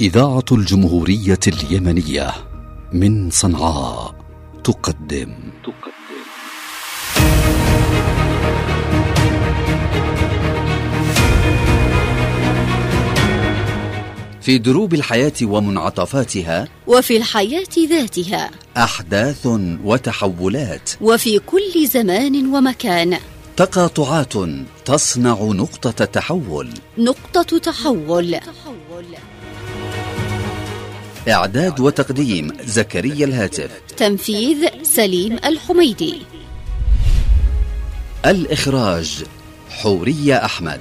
إذاعة الجمهورية اليمنية من صنعاء تقدم في دروب الحياة ومنعطفاتها، وفي الحياة ذاتها أحداث وتحولات، وفي كل زمان ومكان تقاطعات تصنع نقطة تحول. إعداد وتقديم زكريا الهاتف، تنفيذ سليم الحميدي، الإخراج حورية أحمد.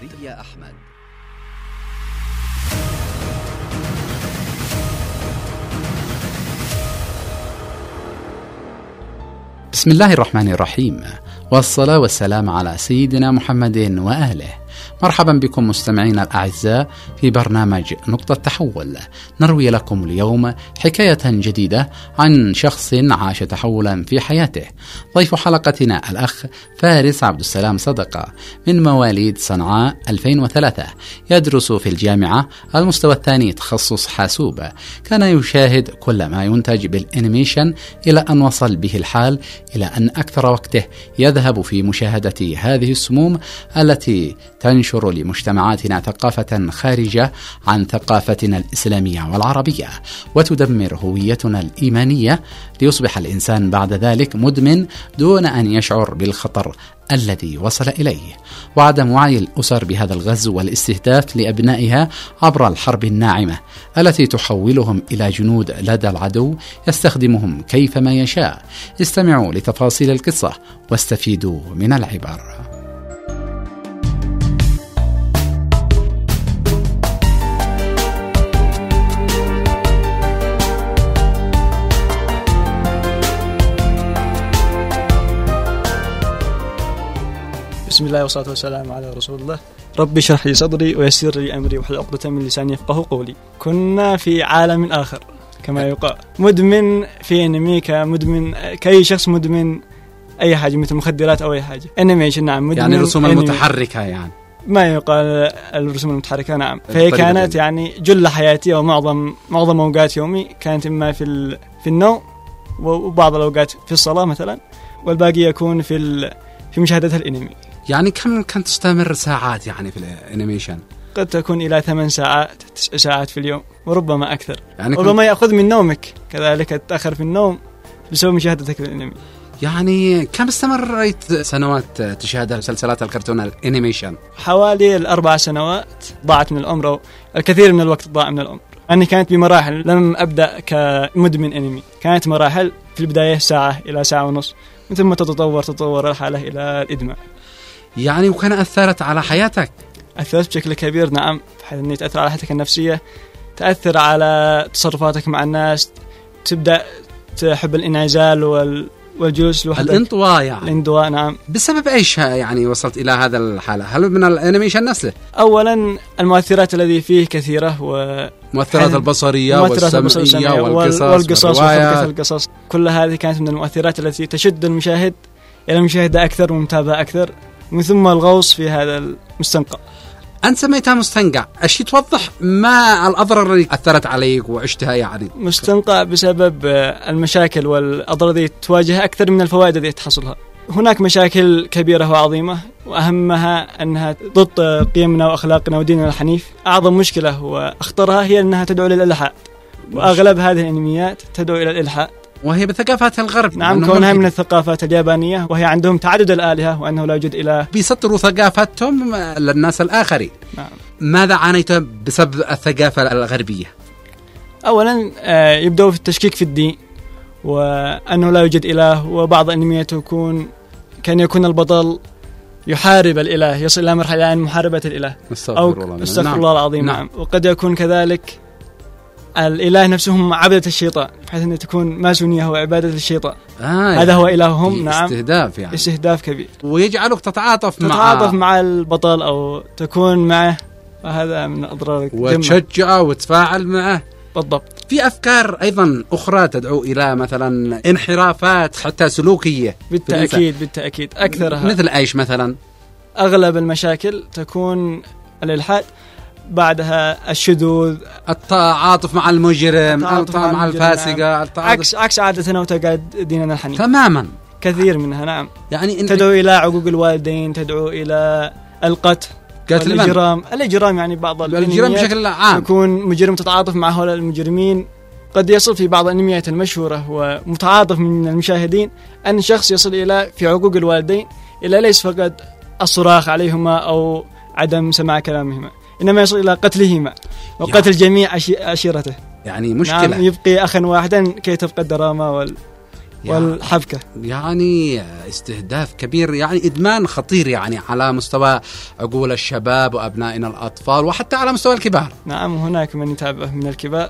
بسم الله الرحمن الرحيم، والصلاة والسلام على سيدنا محمد وآله. مرحبا بكم مستمعين الأعزاء في برنامج نقطة تحول. نروي لكم اليوم حكاية جديدة عن شخص عاش تحولا في حياته. ضيف حلقتنا الأخ فارس عبد السلام صدقة من مواليد صنعاء 2003، يدرس في الجامعة المستوى الثاني تخصص حاسوب. كان يشاهد كل ما ينتج بالانيميشن إلى أن وصل به الحال إلى أن أكثر وقته يذهب في مشاهدة هذه السموم التي تنشر لمجتمعاتنا ثقافة خارجة عن ثقافتنا الإسلامية والعربية، وتدمر هويتنا الإيمانية، ليصبح الإنسان بعد ذلك مدمن دون أن يشعر بالخطر الذي وصل إليه. وعدم وعي الأسر بهذا الغزو والاستهداف لأبنائها عبر الحرب الناعمة التي تحولهم إلى جنود لدى العدو يستخدمهم كيفما يشاء. استمعوا لتفاصيل القصة واستفيدوا من العبر. بسم الله والصلاة والسلام على رسول الله. ربي اشرح لي صدري ويسر لي أمري واحلل عقدة من لساني يفقهوا قولي. كنا في عالم آخر كما يقال، مدمن في انميكا، مدمن كأي شخص مدمن أي حاجة مثل مخدرات أو أي حاجة. انيميشن، نعم، مدمن يعني الرسوم المتحركة، يعني ما يقال الرسوم المتحركة، نعم. فهي كانت يعني جل حياتي ومعظم أوقات يومي كانت إما في النوم، وبعض الأوقات في الصلاة مثلا، والباقي يكون في مشاهدة الانمي. يعني كم كانت تستمر ساعات يعني في الانيميشن؟ قد تكون إلى 8 ساعات 9 ساعات في اليوم، وربما أكثر. يعني ربما يأخذ من نومك كذلك، تتأخر في النوم بسبب مشاهدتك للانمي. يعني كم استمريت سنوات تشاهد مسلسلات الكرتون الانيميشن؟ حوالي 4 سنوات ضاعت من العمر، أو الكثير من الوقت ضاع من العمر. أني كانت بمراحل، لم أبدأ كمدمن انمي، كانت مراحل في البداية ساعة إلى ساعة ونص، من ثم تتطور الحالة إلى الإدمان. يعني وكان أثرت على حياتك؟ أثرت بشكل كبير، نعم، بحيث أني تأثر على حياتك النفسية، تأثر على تصرفاتك مع الناس، تبدأ تحب الانعزال والجلوس لوحدك، الانطواء، يعني الانطواء، نعم. بسبب ايش يعني وصلت إلى هذا الحالة؟ هل من الانيميشن نفسه؟ أولا المؤثرات التي فيه كثيرة، مؤثرات البصرية والسمعية والقصص وخلقة القصص، كل هذه كانت من المؤثرات التي تشد المشاهد إلى المشاهدة أكثر ومتابعة أكثر، ومن ثم الغوص في هذا المستنقع. أنت سميتها مستنقع، أشي توضح ما الأضرار اللي أثرت عليك وعشتها؟ يعني مستنقع بسبب المشاكل والأضرار التي تواجهها أكثر من الفوائد التي تحصلها. هناك مشاكل كبيرة وعظيمة، وأهمها أنها ضد قيمنا وأخلاقنا وديننا الحنيف. أعظم مشكلة وأخطرها هي أنها تدعو للإلحاد، وأغلب هذه الأنميات تدعو إلى الإلحاد، وهي بثقافات الغرب. نعم، كونها من الثقافات اليابانية، وهي عندهم تعدد الآلهة وأنه لا يوجد إله. بيسطروا ثقافتهم للناس الآخرين. نعم. ماذا عانيت بسبب الثقافة الغربية؟ أولا يبدأوا في التشكيك في الدين، وأنه لا يوجد إله، وبعض الأنميات كان يكون البطل يحارب الإله، يصل إلى مرحلة عن محاربة الإله، استغفر الله العظيم. نعم. وقد يكون كذلك الإله نفسهم عبدة الشيطان، بحيث أن تكون ماسونية وعبادة الشيطان. هذا هو إلههم. نعم، استهداف، يعني استهداف كبير، ويجعلك تتعاطف مع البطل أو تكون معه، وهذا من أضرار، وتشجعه وتفاعل معه. بالضبط. في أفكار أيضا أخرى تدعو إلى مثلا انحرافات حتى سلوكية. بالتأكيد أكثرها. مثل أيش مثلا؟ أغلب المشاكل تكون الإلحاد، بعدها الشذوذ، التعاطف مع المجرم، مع الفاسقة، عكس عادتنا وتقاليد ديننا الحنيف تماما. كثير منها نعم يعني تدعو إلى عقوق الوالدين، تدعو إلى القتل، الإجرام يعني بعض الإجرام بشكل عام يكون مجرم تتعاطف مع هؤلاء المجرمين. قد يصل في بعض الأنميات المشهورة ومتعاطف من المشاهدين أن شخص يصل إلى في عقوق الوالدين إلى ليس فقط الصراخ عليهما أو عدم سماع كلامهما، إنما يصل إلى قتلهما وقتل جميع عشيرته. يعني مشكلة. نعم، يبقي أخا واحدا كي تبقى الدراما والحبكة. يعني استهداف كبير، يعني إدمان خطير يعني على مستوى عقول الشباب وأبنائنا الأطفال وحتى على مستوى الكبار. نعم، هناك من يتابعه من الكبار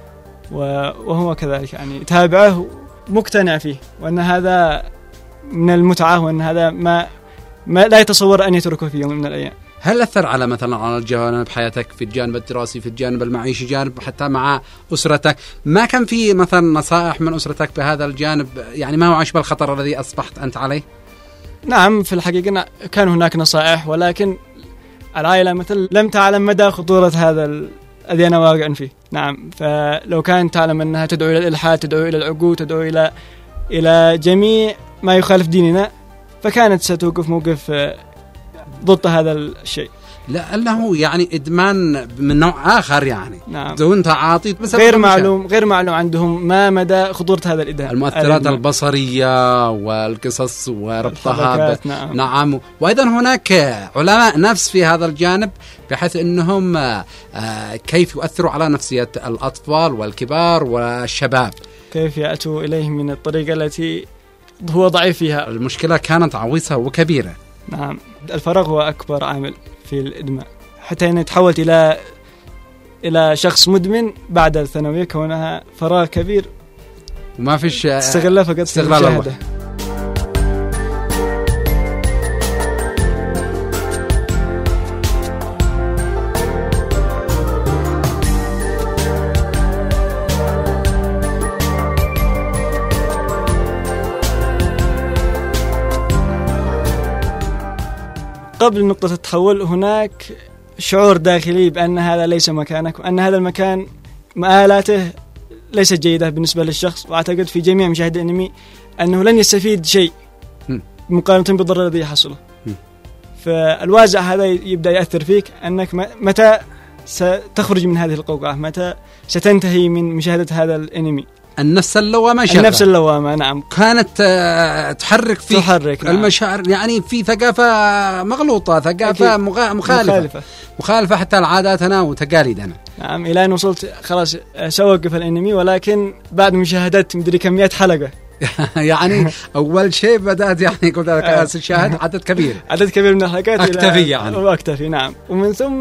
وهو كذلك يعني يتابعه مقتنع فيه وأن هذا من المتعة وأن هذا ما لا يتصور أن يتركه في يوم من الأيام. هل أثر على مثلا على الجانب حياتك في الجانب الدراسي، في الجانب المعيشي، جانب حتى مع أسرتك؟ ما كان في مثلا نصائح من أسرتك بهذا الجانب؟ يعني ما هو عشب الخطر الذي أصبحت أنت عليه؟ نعم، في الحقيقة كان هناك نصائح، ولكن العائلة مثل لم تعلم مدى خطورة هذا الذي أنا واقع فيه. نعم، فلو كانت تعلم أنها تدعو إلى الإلحاد، تدعو إلى العقوق، تدعو إلى جميع ما يخالف ديننا، فكانت ستوقف موقف ضد هذا الشيء. لأنه يعني إدمان من نوع آخر يعني. نعم. دون تعاطي غير معلوم عندهم ما مدى خطورة هذا الإدمان. المؤثرات البصرية والقصص وربطها نعم. وأيضا هناك علماء نفس في هذا الجانب بحيث أنهم كيف يؤثروا على نفسية الأطفال والكبار والشباب، كيف يأتوا إليه من الطريقة التي هو ضعيف فيها. المشكلة كانت عويصة وكبيرة. نعم، الفراغ هو أكبر عامل في الإدمان، حتى أن تحولت إلى شخص مدمن بعد الثانوية، كونها فراغ كبير وما فيش تستغلها فقط استغلال المشاهدة. قبل نقطة التحول هناك شعور داخلي بأن هذا ليس مكانك، وأن هذا المكان مآلاته ليست جيدة بالنسبة للشخص. وأعتقد في جميع مشاهدي الأنمي أنه لن يستفيد شيء مقارنة بالضرر الذي يحصله. فالوازع هذا يبدأ يأثر فيك، أنك متى ستخرج من هذه القوقعة، متى ستنتهي من مشاهدة هذا الأنمي. النفس اللوامة نعم كانت تحرك المشاعر، يعني في ثقافة مغلوطة، ثقافة مخالفة حتى لعاداتنا وتقاليدنا. نعم، إلى أن وصلت خلاص سأوقف الأنمي، ولكن بعد مشاهدة مدري كمية حلقة يعني أول شيء بدأت يعني قلت لك أشاهد عدد كبير من الحلقات، أكتفي نعم. ومن ثم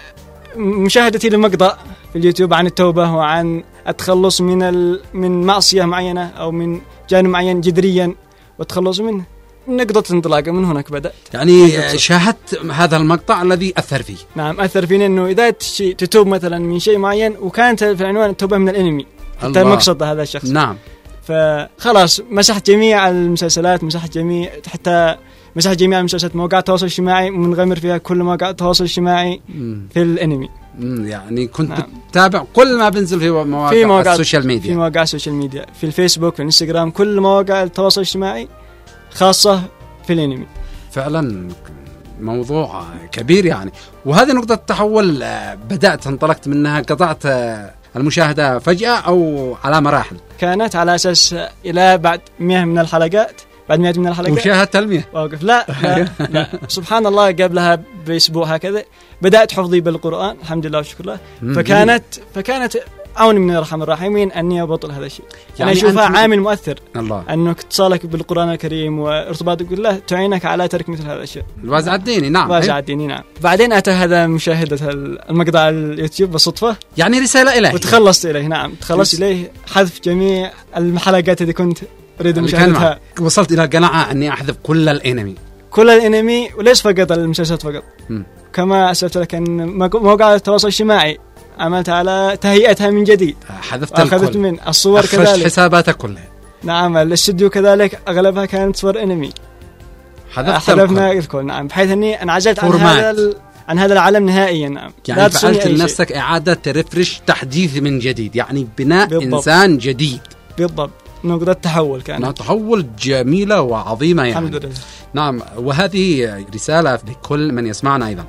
مشاهدتي لمقطع في اليوتيوب عن التوبة وعن التخلص من معصية معينة أو من جانب معين جذريا والتخلص منه، نقطة انطلاقة من هناك بدأت. يعني شاهدت هذا المقطع الذي أثر فيه. نعم، أثر فيني أنه إذا تتوب مثلا من شيء معين، وكانت في العنوان التوبة من الأنمي حتى مقصد هذا الشخص. نعم، فخلاص مسحت جميع المسلسلات، مسحت جميع المسلسلات، مواقع التواصل الاجتماعي، منغمر فيها كل مواقع التواصل الاجتماعي في الأنمي. يعني كنت تتابع كل ما بنزل في مواقع السوشيال ميديا، في مواقع السوشيال ميديا، في الفيسبوك، في الانستغرام، كل مواقع التواصل الاجتماعي خاصة في الأنمي. فعلا موضوع كبير يعني. وهذه نقطة التحول بدأت انطلقت منها، قطعت المشاهدة فجأة أو على مراحل؟ كانت على أساس إلى بعد 100 من الحلقات مشاهدة 100 واقف. لا سبحان الله، قبلها بأسبوع هكذا بدأت حفظي بالقرآن الحمد لله وشكر الله. فكانت عون من الرحمن الرحيم أني أبطل هذا الشيء. يعني أنا أشوفها عامل مؤثر، أنك اتصالك بالقرآن الكريم وارتباطك بالله تعينك على ترك مثل هذا الشيء. الوازع الديني. نعم، الوازع الديني. نعم. بعدين أتى هذا مشاهدة المقطع على اليوتيوب بالصدفة، يعني رسالة إليه، وتخلصت إليه. نعم، تخلصت إليه حذف جميع الحلقات التي كنت أريد مشاهدتها. وصلت إلى قناعة أني أحذف كل الأنمي وليس فقط المسلسلات فقط. كما أسألت لك أن مواقع التواصل الاجتماعي عملت على تهيئتها من جديد، أخذت من الصور كذلك، حساباتك كلها. نعم، الاستوديو كذلك أغلبها كانت صور أنمي، حذفنا الكل. نعم، بحيث أني انعزلت عن عن هذا العالم نهائيا. نعم. يعني فعلت لنفسك إعادة ريفرش، تحديث من جديد، يعني بناء بالضبط. إنسان جديد. بالضبط، نقطة تحول كانت تحول جميلة وعظيمة يعني. الحمد لله. نعم، وهذه رسالة لكل من يسمعنا أيضا.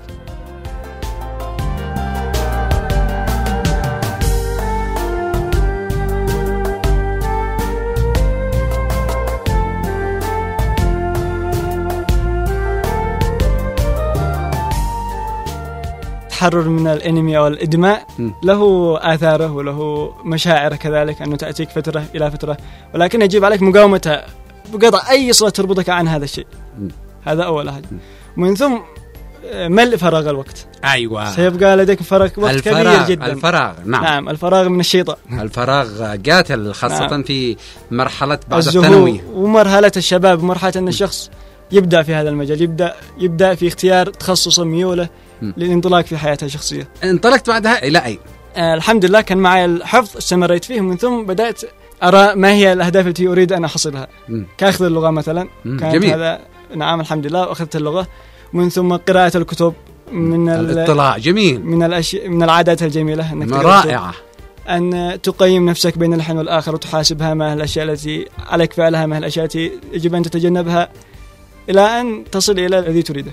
التحرر من الانمي او الادماء له آثاره وله مشاعره كذلك، انه تأتيك فترة الى فترة، ولكن يجب عليك مقاومتها بقطع اي صلة تربطك عن هذا الشيء. هذا اول حاجة. من ثم ملء فراغ الوقت. ايوه، سيبقى لديك وقت كبير جدا. الفراغ. نعم، الفراغ من الشيطان. الفراغ قاتل خاصة نعم. في مرحلة بعد الثانوية ومرحلة الشباب، مرحلة ان الشخص يبدأ في هذا المجال، يبدأ في اختيار تخصص ميوله للانطلاق في حياته الشخصية. انطلقت بعدها إلى أي؟ الحمد لله كان معي الحفظ، استمريت فيه، من ثم بدأت أرى ما هي الأهداف التي أريد أن أحصلها. كأخذ اللغة مثلا، كانت جميل. هذا نعم الحمد لله، وأخذت اللغة. من ثم قراءة الكتب، من الاطلاع، جميل، من العادات الجميلة أنك رائعة، أن تقيم نفسك بين الحين والآخر وتحاسبها ما الأشياء التي عليك فعلها، ما الأشياء التي يجب أن تتجنبها، إلى أن تصل إلى الذي تريده.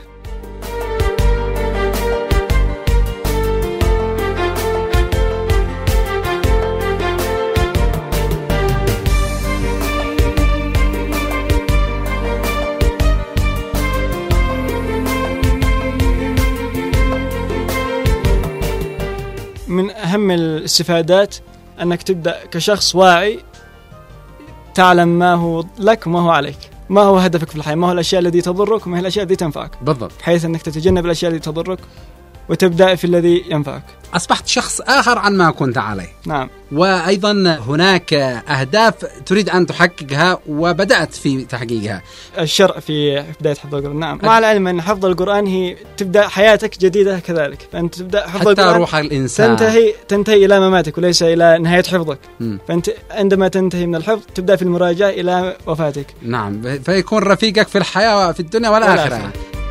من أهم الاستفادات أنك تبدأ كشخص واعي، تعلم ما هو لك وما هو عليك، ما هو هدفك في الحياة، ما هو الأشياء التي تضرك وما هي الأشياء التي تنفعك بالضبط، بحيث أنك تتجنب الأشياء التي تضرك وتبدأ في الذي ينفعك. أصبحت شخص آخر عن ما كنت عليه. نعم. وأيضا هناك أهداف تريد أن تحققها وبدأت في تحقيقها. الشرع في بداية حفظ القرآن. نعم. مع العلم أن حفظ القرآن هي تبدأ حياتك جديدة كذلك، فأنت تبدأ حفظ القرآن حتى روح الإنسان تنتهي إلى مماتك وليس إلى نهاية حفظك. فأنت عندما تنتهي من الحفظ تبدأ في المراجعة إلى وفاتك. نعم، فيكون رفيقك في الحياة في الدنيا والآخرة.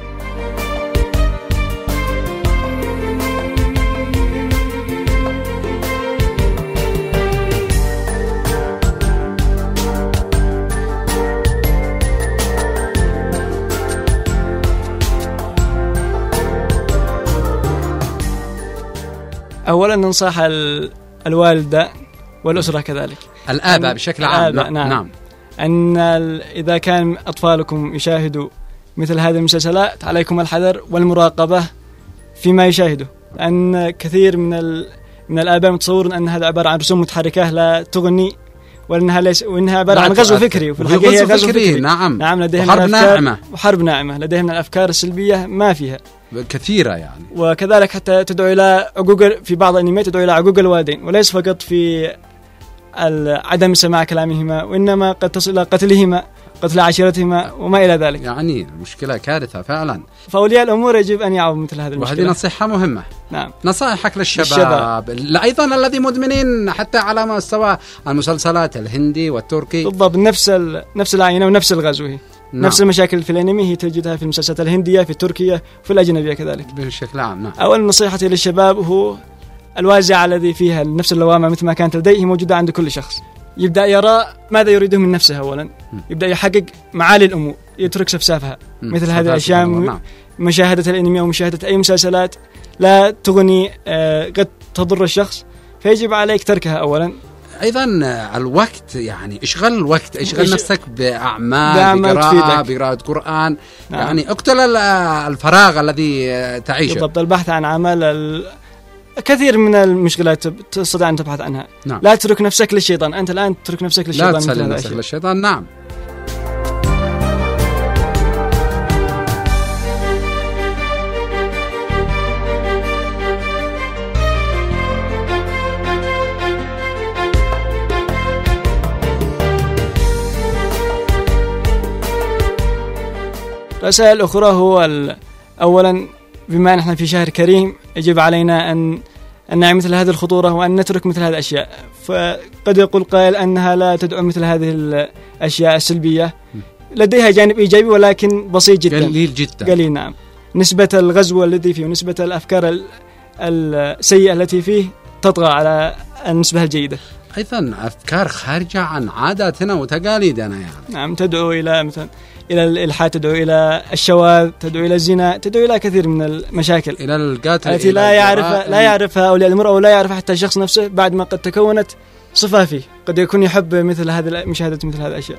أولا ننصح الوالدة والأسرة كذلك، الآباء بشكل عام. نعم. أن إذا كان أطفالكم يشاهدوا مثل هذه المسلسلات عليكم الحذر والمراقبة فيما يشاهدوا، لأن كثير من الآباء متصورون أن هذا عبارة عن رسوم متحركة لا تغني، وإنها عبارة عن غزو فكري، وفي الحقيقة هي غزو فكري. نعم، لديهم وحرب ناعمة، لديهم الأفكار السلبية ما فيها كثيرة يعني. وكذلك حتى تدعو إلى عقوق، في بعض الأنميات تدعو إلى عقوق الوالدين، وليس فقط في عدم سماع كلامهما، وإنما قد تصل إلى قتلهما، قتل عشيرتهما وما إلى ذلك. يعني المشكلة كارثة فعلا. فأولياء الأمور يجب أن يعوا مثل هذه المشكلة، وهذه نصيحة مهمة. نعم. نصائحك للشباب أيضا الذي مدمنين حتى على مستوى المسلسلات الهندي والتركي. بالضبط، نفس العينة ونفس الغزو هي. نعم. نفس المشاكل في الانمي هي تجدها في المسلسلات الهندية، في التركية، وفي الأجنبية كذلك بشكل عام. نعم. أول نصيحتي للشباب هو الوازع الذي فيها نفس اللوامة مثل ما كانت لديه موجودة عند كل شخص. يبدأ يرى ماذا يريده من نفسه أولا، يبدأ يحقق معالي الأمور، يترك سفسافها مثل هذه الأشياء. نعم. مشاهدة الانمي أو مشاهدة أي مسلسلات لا تغني، قد تضر الشخص، فيجب عليك تركها أولا. أيضا الوقت، يعني اشغل الوقت، اشغل نفسك بأعمال بقراءة قرآن. نعم. يعني اقتل الفراغ الذي تعيشه. بالضبط، البحث عن عمل. كثير من المشكلات تستطيع أن تبحث عنها. نعم. لا تترك نفسك للشيطان، أنت الآن تترك نفسك للشيطان، لا تسلم نفسك للشيطان. نعم. رسائل أخرى هو أولا، بما نحن في شهر كريم يجب علينا أن نعي مثل هذه الخطورة وأن نترك مثل هذه الأشياء. فقد يقول قائل أنها لا تدعو مثل هذه الأشياء السلبية، لديها جانب إيجابي ولكن بسيط جدا، قليل جدا. قليل. نعم. نسبة الغزو الذي فيه ونسبة الأفكار السيئة التي فيه تطغى على النسبة الجيدة. أيضا أفكار خارجة عن عاداتنا وتقاليدنا يعني. نعم، تدعو إلى مثلا إلى الإلحاد، تدعو إلى الشواذ، تدعو إلى الزنا، تدعو إلى كثير من المشاكل إلى القتل التي لا يعرفها أولياء الأمور أو لا يعرفها حتى الشخص نفسه بعد ما قد تكونت صفة فيه، قد يكون يحب مثل هذا مشاهدة مثل هذه الأشياء.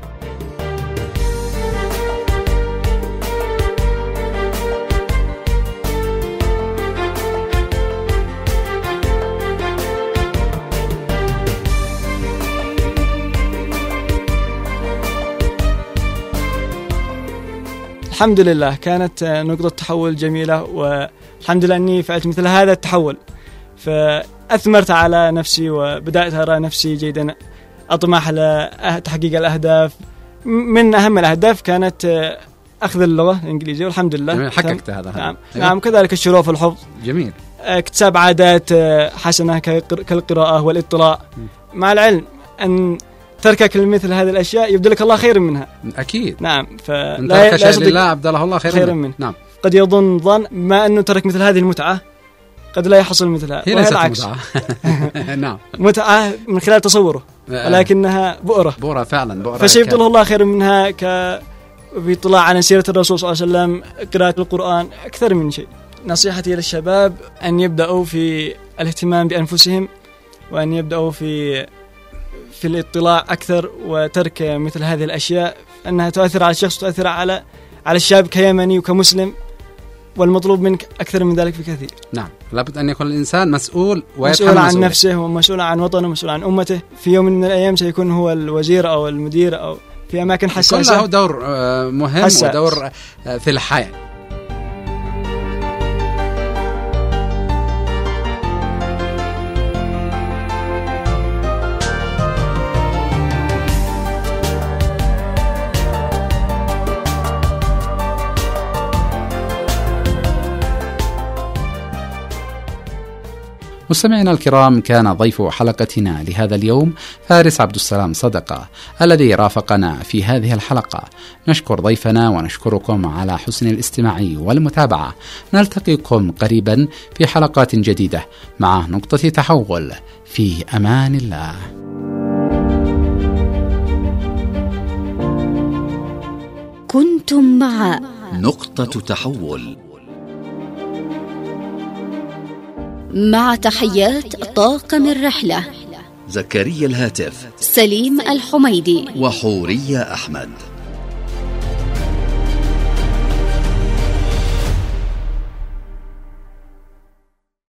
الحمد لله كانت نقطة تحول جميلة، والحمد لله أني فعلت مثل هذا التحول، فأثمرت على نفسي وبدأت أرى نفسي جيدا، أطمح لتحقيق الأهداف. من أهم الأهداف كانت أخذ اللغة الإنجليزية، والحمد لله حققت هذا. نعم. نعم، كذلك الشروع في الحفظ. جميل. اكتساب عادات حسنة كالقراءة والاطلاع، مع العلم أن تركك لمثل هذه الأشياء يبدلك الله خير منها. أكيد. نعم، فلا شيء لله أبدله الله خير منه. نعم. قد يظن ظن ما أنه ترك مثل هذه المتعة قد لا يحصل مثلها، هي ليست متعة. نعم، متعة من خلال تصوره، ولكنها بؤرة فعلا، فسيبدله الله خير منها باطلاع على سيرة الرسول صلى الله عليه وسلم، قراءة القرآن، أكثر من شيء. نصيحتي للشباب أن يبدأوا في الاهتمام بأنفسهم، وأن يبدأوا في الاطلاع أكثر، وترك مثل هذه الأشياء أنها تؤثر على الشخص، تؤثر على الشاب كيمني وكمسلم، والمطلوب منك أكثر من ذلك بكثير. نعم، لابد أن يكون الإنسان مسؤول عن نفسه، ومسؤول عن وطنه، ومسؤول عن أمته. في يوم من الأيام سيكون هو الوزير أو المدير أو في أماكن حساسة. كله دور مهم ودور في الحياة. مستمعينا الكرام، كان ضيف حلقتنا لهذا اليوم فارس عبد السلام صدقة الذي رافقنا في هذه الحلقة. نشكر ضيفنا ونشكركم على حسن الاستماع والمتابعة. نلتقيكم قريبا في حلقات جديدة مع نقطة تحول. في أمان الله. كنتم مع نقطة تحول، مع تحيات طاقم الرحلة زكريا الهاتف، سليم الحميدي وحورية أحمد.